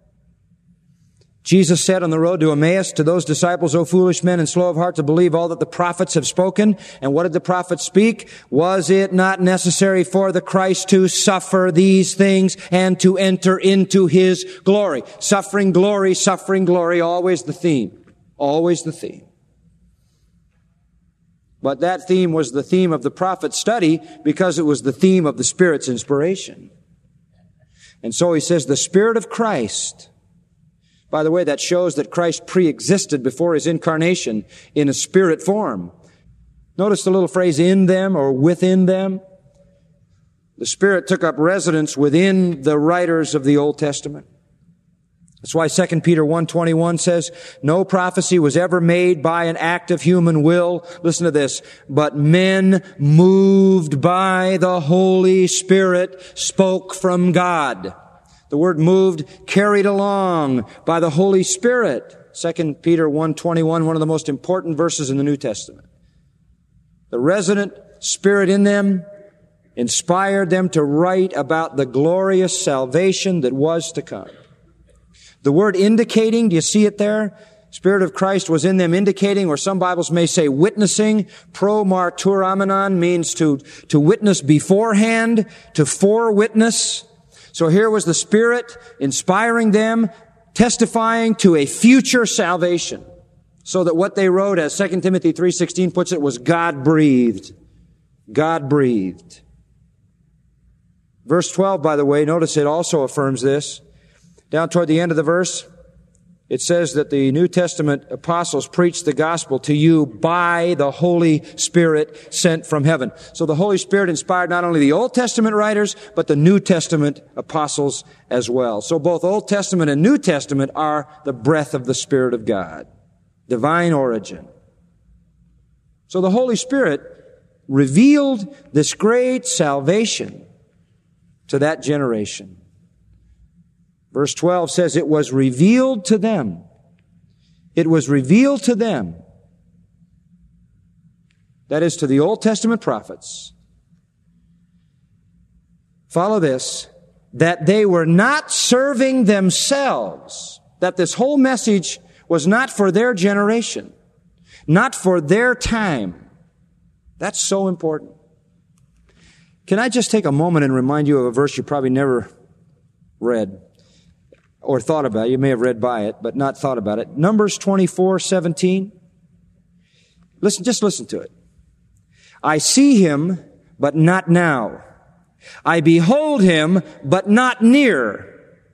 Jesus said on the road to Emmaus to those disciples, O foolish men and slow of heart to believe all that the prophets have spoken. And what did the prophets speak? Was it not necessary for the Christ to suffer these things and to enter into his glory? Suffering, glory, suffering, glory, always the theme. Always the theme. But that theme was the theme of the prophet's study because it was the theme of the Spirit's inspiration. And so he says, the Spirit of Christ. By the way, that shows that Christ pre-existed before his incarnation in a spirit form. Notice the little phrase, in them or within them. The Spirit took up residence within the writers of the Old Testament. That's why Second Peter one twenty-one says, no prophecy was ever made by an act of human will. Listen to this. But men moved by the Holy Spirit spoke from God. The word moved, carried along by the Holy Spirit. Second Peter one twenty-one, one of the most important verses in the New Testament. The resident Spirit in them inspired them to write about the glorious salvation that was to come. The word indicating, do you see it there? Spirit of Christ was in them indicating, or some Bibles may say witnessing. Pro marturamenon means to, to witness beforehand, to forewitness. So here was the Spirit inspiring them, testifying to a future salvation. So that what they wrote, as Second Timothy three sixteen puts it, was God-breathed. God-breathed. Verse twelve, by the way, notice it also affirms this. Down toward the end of the verse, it says that the New Testament apostles preached the gospel to you by the Holy Spirit sent from heaven. So the Holy Spirit inspired not only the Old Testament writers, but the New Testament apostles as well. So both Old Testament and New Testament are the breath of the Spirit of God. Divine origin. So the Holy Spirit revealed this great salvation to that generation. Verse twelve says, it was revealed to them. It was revealed to them. That is, to the Old Testament prophets. Follow this. That they were not serving themselves. That this whole message was not for their generation. Not for their time. That's so important. Can I just take a moment and remind you of a verse you probably never read or thought about. You may have read by it, but not thought about it. Numbers twenty-four seventeen. Listen, just listen to it. I see him, but not now. I behold him, but not near.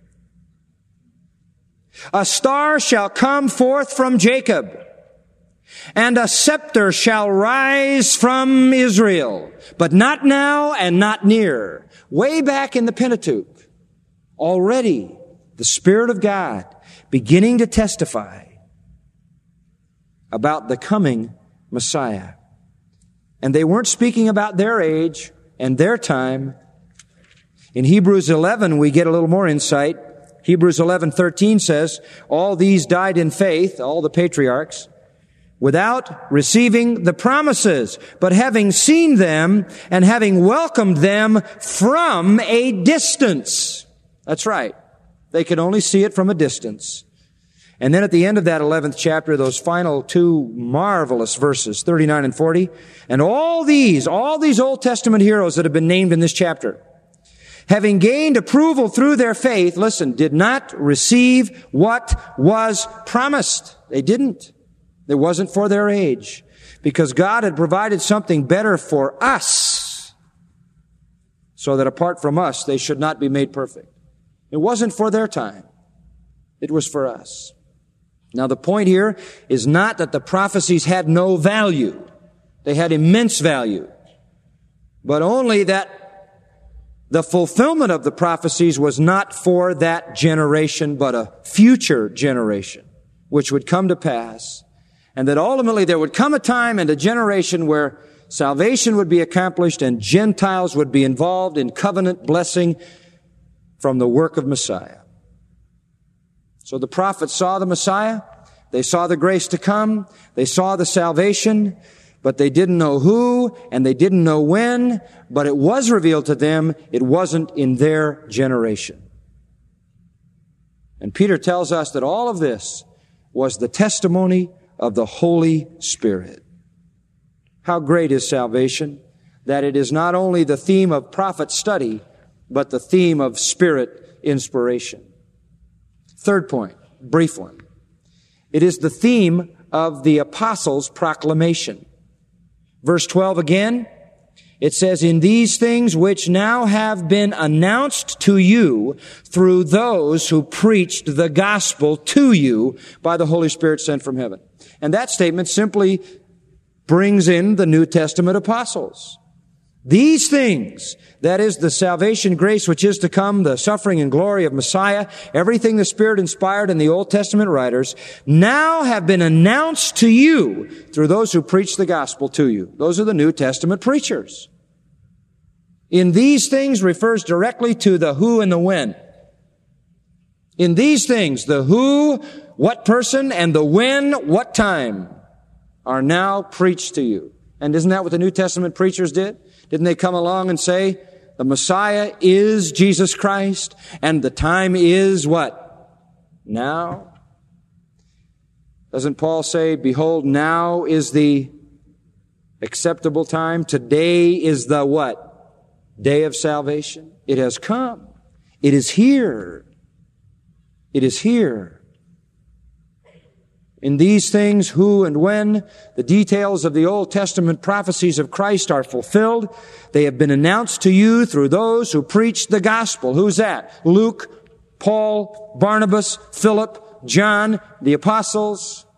A star shall come forth from Jacob, and a scepter shall rise from Israel, but not now and not near. Way back in the Pentateuch, already the Spirit of God beginning to testify about the coming Messiah. And they weren't speaking about their age and their time. In Hebrews eleven, we get a little more insight. Hebrews eleven thirteen says, all these died in faith, all the patriarchs, without receiving the promises, but having seen them and having welcomed them from a distance. That's right. They could only see it from a distance. And then at the end of that eleventh chapter, those final two marvelous verses, thirty-nine and forty, and all these, all these Old Testament heroes that have been named in this chapter, having gained approval through their faith, listen, did not receive what was promised. They didn't. It wasn't for their age, because God had provided something better for us, so that apart from us, they should not be made perfect. It wasn't for their time. It was for us. Now, the point here is not that the prophecies had no value. They had immense value. But only that the fulfillment of the prophecies was not for that generation, but a future generation, which would come to pass. And that ultimately there would come a time and a generation where salvation would be accomplished and Gentiles would be involved in covenant blessing from the work of Messiah. So the prophets saw the Messiah, they saw the grace to come, they saw the salvation, but they didn't know who and they didn't know when, but it was revealed to them. It wasn't in their generation. And Peter tells us that all of this was the testimony of the Holy Spirit. How great is salvation, that it is not only the theme of prophet study, but the theme of Spirit inspiration. Third point, brief one. It is the theme of the apostles' proclamation. Verse twelve again, it says, in these things which now have been announced to you through those who preached the gospel to you by the Holy Spirit sent from heaven. And that statement simply brings in the New Testament apostles. These things, that is the salvation grace which is to come, the suffering and glory of Messiah, everything the Spirit inspired in the Old Testament writers, now have been announced to you through those who preach the gospel to you. Those are the New Testament preachers. In these things refers directly to the who and the when. In these things, the who, what person, and the when, what time, are now preached to you. And isn't that what the New Testament preachers did? Didn't they come along and say, the Messiah is Jesus Christ, and the time is what? Now. Doesn't Paul say, behold, now is the acceptable time? Today is the what? Day of salvation. It has come. It is here. It is here. In these things, who and when the details of the Old Testament prophecies of Christ are fulfilled, they have been announced to you through those who preach the gospel. Who's that? Luke, Paul, Barnabas, Philip, John, the apostles.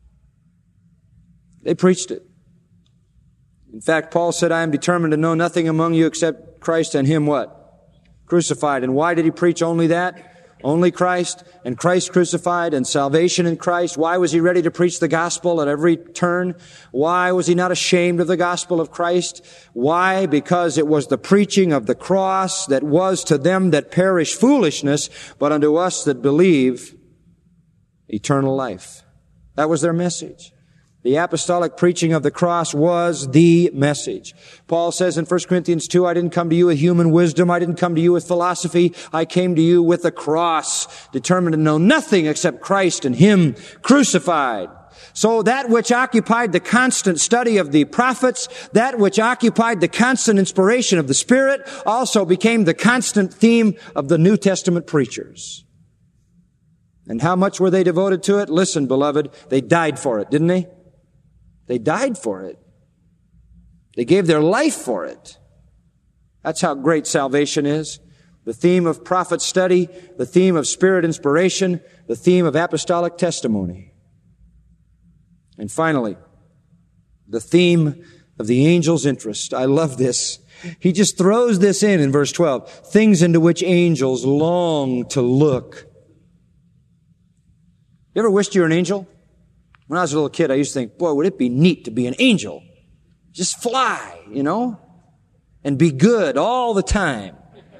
They preached it. In fact, Paul said, I am determined to know nothing among you except Christ and Him what? Crucified. And why did he preach only that? Only Christ and Christ crucified and salvation in Christ. Why was he ready to preach the gospel at every turn? Why was he not ashamed of the gospel of Christ? Why? Because it was the preaching of the cross that was to them that perish foolishness, but unto us that believe eternal life. That was their message. The apostolic preaching of the cross was the message. Paul says in First Corinthians two, I didn't come to you with human wisdom. I didn't come to you with philosophy. I came to you with the cross, determined to know nothing except Christ and Him crucified. So that which occupied the constant study of the prophets, that which occupied the constant inspiration of the Spirit, also became the constant theme of the New Testament preachers. And how much were they devoted to it? Listen, beloved, they died for it, didn't they? They died for it. They gave their life for it. That's how great salvation is. The theme of prophet study, the theme of Spirit inspiration, the theme of apostolic testimony. And finally, the theme of the angel's interest. I love this. He just throws this in in verse twelve. Things into which angels long to look. You ever wished you were an angel? When I was a little kid, I used to think, boy, would it be neat to be an angel? Just fly, you know, and be good all the time.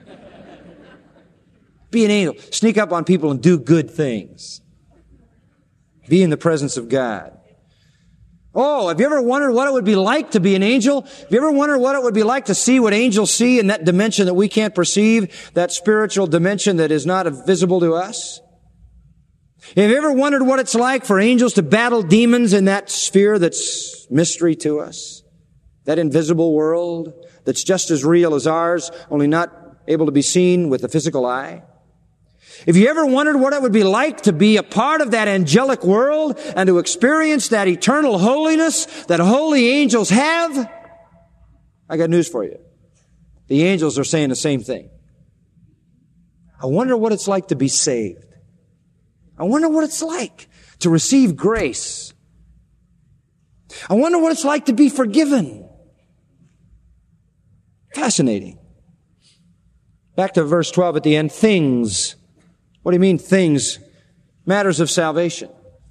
Be an angel. Sneak up on people and do good things. Be in the presence of God. Oh, have you ever wondered what it would be like to be an angel? Have you ever wondered what it would be like to see what angels see in that dimension that we can't perceive, that spiritual dimension that is not visible to us? Have you ever wondered what it's like for angels to battle demons in that sphere that's mystery to us? That invisible world that's just as real as ours, only not able to be seen with the physical eye? If you ever wondered what it would be like to be a part of that angelic world and to experience that eternal holiness that holy angels have, I got news for you. The angels are saying the same thing. I wonder what it's like to be saved. I wonder what it's like to receive grace. I wonder what it's like to be forgiven. Fascinating. Back to verse twelve at the end. Things. What do you mean things? Matters of salvation.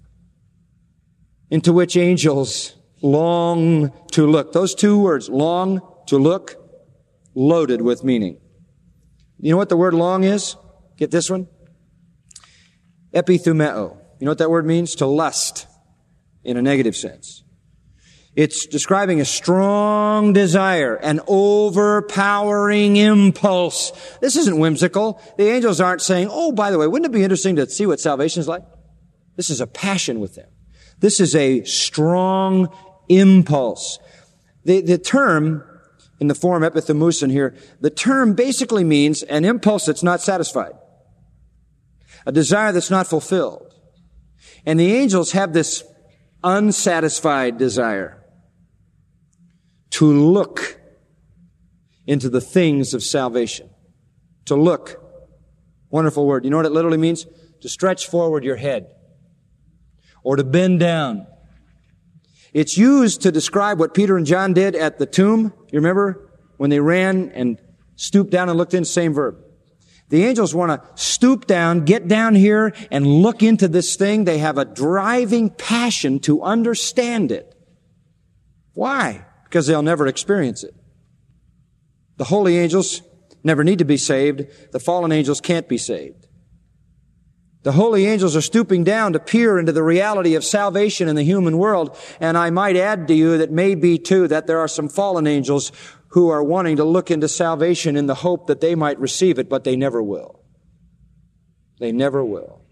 Into which angels long to look. Those two words, long to look, loaded with meaning. You know what the word long is? Get this one? Epithumeo. You know what that word means? To lust in a negative sense. It's describing a strong desire, an overpowering impulse. This isn't whimsical. The angels aren't saying, oh, by the way, wouldn't it be interesting to see what salvation is like? This is a passion with them. This is a strong impulse. The, the term, in the form epithumusin here, the term basically means an impulse that's not satisfied. A desire that's not fulfilled. And the angels have this unsatisfied desire to look into the things of salvation. To look. Wonderful word. You know what it literally means? To stretch forward your head. Or to bend down. It's used to describe what Peter and John did at the tomb. You remember? When they ran and stooped down and looked in, same verb. The angels want to stoop down, get down here, and look into this thing. They have a driving passion to understand it. Why? Because they'll never experience it. The holy angels never need to be saved. The fallen angels can't be saved. The holy angels are stooping down to peer into the reality of salvation in the human world. And I might add to you that may be too that there are some fallen angels who are wanting to look into salvation in the hope that they might receive it, but they never will. They never will.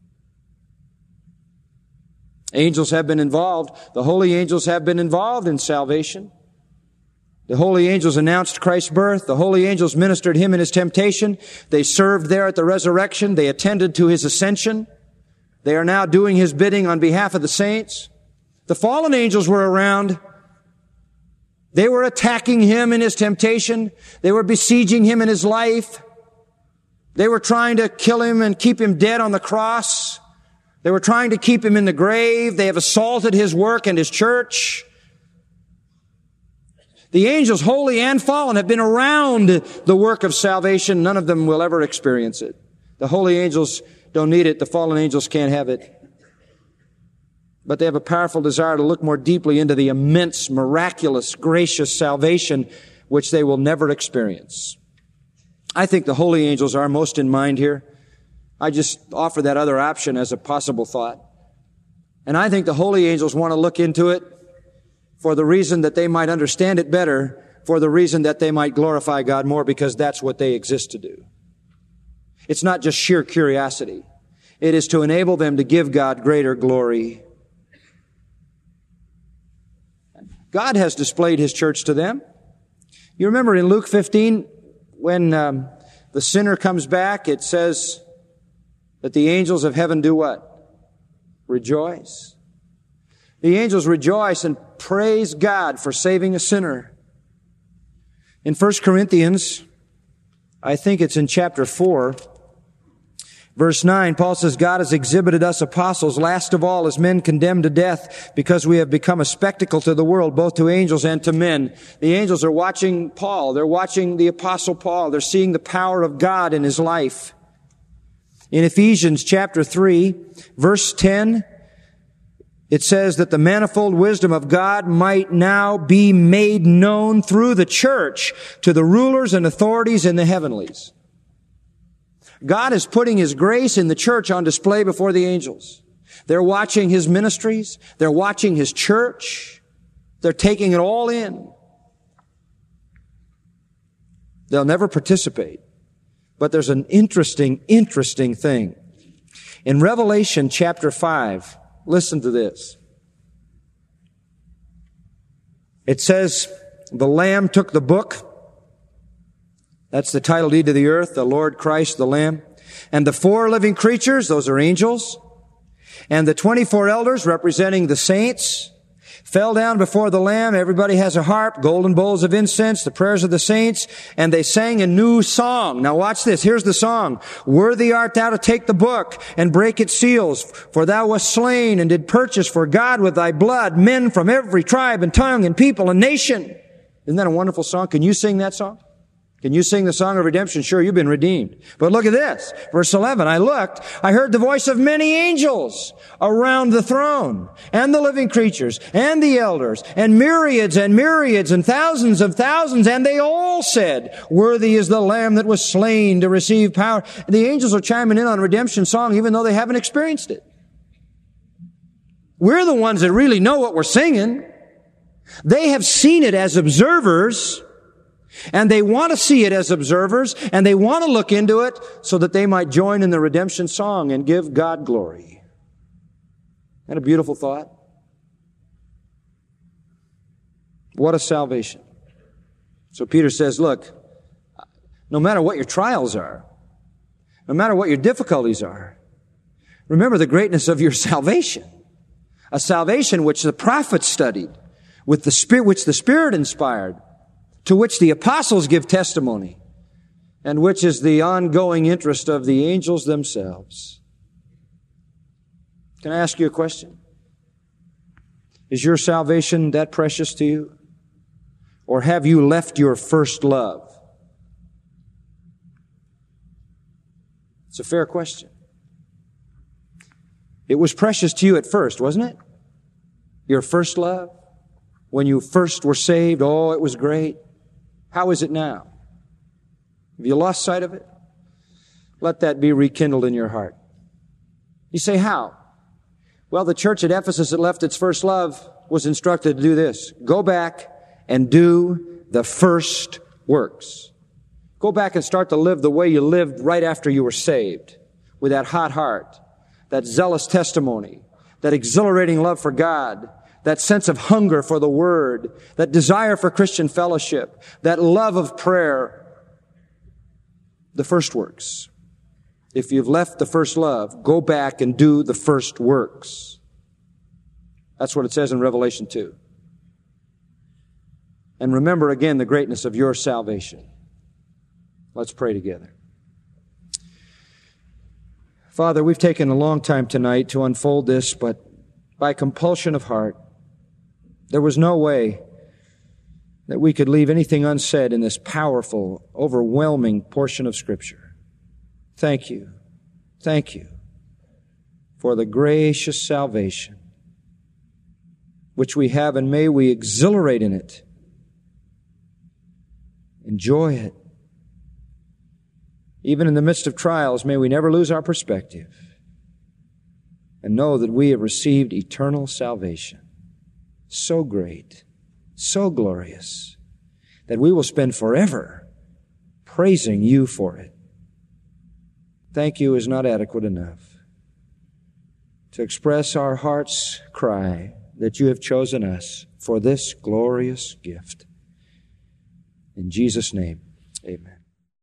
Angels have been involved. The holy angels have been involved in salvation. The holy angels announced Christ's birth. The holy angels ministered Him in His temptation. They served there at the resurrection. They attended to His ascension. They are now doing His bidding on behalf of the saints. The fallen angels were around. They were attacking Him in His temptation. They were besieging Him in His life. They were trying to kill Him and keep Him dead on the cross. They were trying to keep Him in the grave. They have assaulted His work and His church. The angels, holy and fallen, have been around the work of salvation. None of them will ever experience it. The holy angels don't need it. The fallen angels can't have it. But they have a powerful desire to look more deeply into the immense, miraculous, gracious salvation which they will never experience. I think the holy angels are most in mind here. I just offer that other option as a possible thought. And I think the holy angels want to look into it for the reason that they might understand it better, for the reason that they might glorify God more, because that's what they exist to do. It's not just sheer curiosity. It is to enable them to give God greater glory. God has displayed His church to them. You remember in Luke fifteen, when um, the sinner comes back, it says that the angels of heaven do what? Rejoice. The angels rejoice and praise God for saving a sinner. In First Corinthians, I think it's in chapter four, verse nine, Paul says, God has exhibited us apostles, last of all, as men condemned to death, because we have become a spectacle to the world, both to angels and to men. The angels are watching Paul. They're watching the apostle Paul. They're seeing the power of God in his life. In Ephesians chapter three, verse ten, it says that the manifold wisdom of God might now be made known through the church to the rulers and authorities in the heavenlies. God is putting His grace in the church on display before the angels. They're watching His ministries. They're watching His church. They're taking it all in. They'll never participate. But there's an interesting, interesting thing. In Revelation chapter five, listen to this. It says, the Lamb took the book. That's the title deed to the earth, the Lord Christ, the Lamb. And the four living creatures, those are angels. And the twenty-four elders, representing the saints, fell down before the Lamb. Everybody has a harp, golden bowls of incense, the prayers of the saints, and they sang a new song. Now watch this. Here's the song. Worthy art thou to take the book and break its seals, for thou wast slain and did purchase for God with thy blood men from every tribe and tongue and people and nation. Isn't that a wonderful song? Can you sing that song? Can you sing the song of redemption? Sure, you've been redeemed. But look at this. Verse eleven. I looked, I heard the voice of many angels around the throne, and the living creatures, and the elders, and myriads and myriads and thousands of thousands, and they all said, worthy is the Lamb that was slain to receive power. And the angels are chiming in on redemption song even though they haven't experienced it. We're the ones that really know what we're singing. They have seen it as observers, and they want to see it as observers, and they want to look into it so that they might join in the redemption song and give God glory. Isn't that a beautiful thought? What a salvation. So Peter says, look, no matter what your trials are, no matter what your difficulties are, remember the greatness of your salvation. A salvation which the prophets studied, with the Spirit, which the Spirit inspired, to which the apostles give testimony, and which is the ongoing interest of the angels themselves. Can I ask you a question? Is your salvation that precious to you? Or have you left your first love? It's a fair question. It was precious to you at first, wasn't it? Your first love? When you first were saved, oh, it was great. How is it now? Have you lost sight of it? Let that be rekindled in your heart. You say, how? Well, the church at Ephesus that left its first love was instructed to do this. Go back and do the first works. Go back and start to live the way you lived right after you were saved, with that hot heart, that zealous testimony, that exhilarating love for God, that sense of hunger for the Word, that desire for Christian fellowship, that love of prayer. The first works. If you've left the first love, go back and do the first works. That's what it says in Revelation two. And remember again the greatness of your salvation. Let's pray together. Father, we've taken a long time tonight to unfold this, but by compulsion of heart, there was no way that we could leave anything unsaid in this powerful, overwhelming portion of Scripture. Thank you. Thank you for the gracious salvation which we have, and may we exhilarate in it. Enjoy it. Even in the midst of trials, may we never lose our perspective and know that we have received eternal salvation. So great, so glorious, that we will spend forever praising you for it. Thank you is not adequate enough to express our heart's cry that you have chosen us for this glorious gift. In Jesus' name, amen.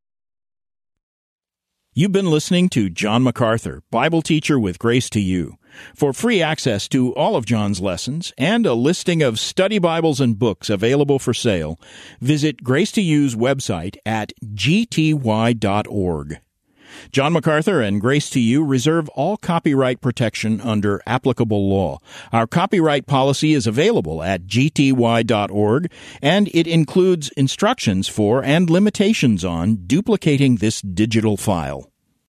You've been listening to John MacArthur, Bible teacher with Grace to You. For free access to all of John's lessons and a listing of study Bibles and books available for sale, visit Grace to You's website at g t y dot org. John MacArthur and Grace to You reserve all copyright protection under applicable law. Our copyright policy is available at g t y dot org, and it includes instructions for and limitations on duplicating this digital file.